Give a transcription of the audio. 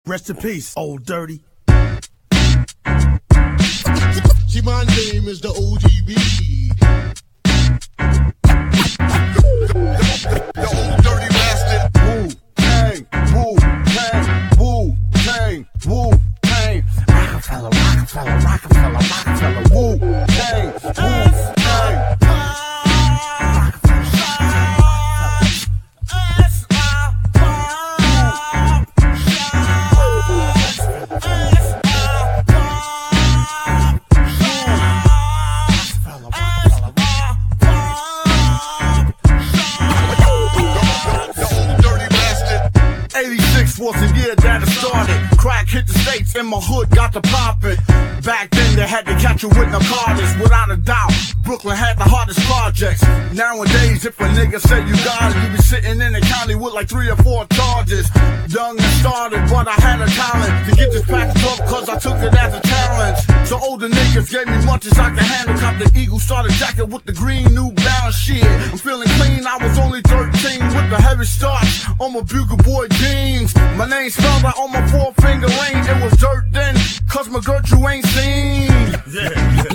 Rest in peace, Old Dirty. See, my name is the ODB. The Old Dirty Bastard. Wu-Tang, Wu-Tang, Wu-Tang, Wu-Tang. Rockefeller, Rockefeller, Rockefeller, Rockefeller, Wu-Tang, Wu-Tang. Was the year that it started. Crack hit the States and my hood got to poppin'. Back then they had to catch you with narcotics. Without a doubt, Brooklyn had the hardest projects. Nowadays, if a nigga say you got it, you be sitting in the county with like 3 or 4 charges. Young and started, but I had a talent to get this package up, cause I took it as a challenge. So older niggas gave me much as I could handle. Cop the Eagle starter jacket with the green New Balance shit. I'm feeling clean, I was only 13 with the heavy starch on my Bugle Boy jeans. My name spelled out on my 4-finger ring. It was dirt then, cause my girl you ain't seen.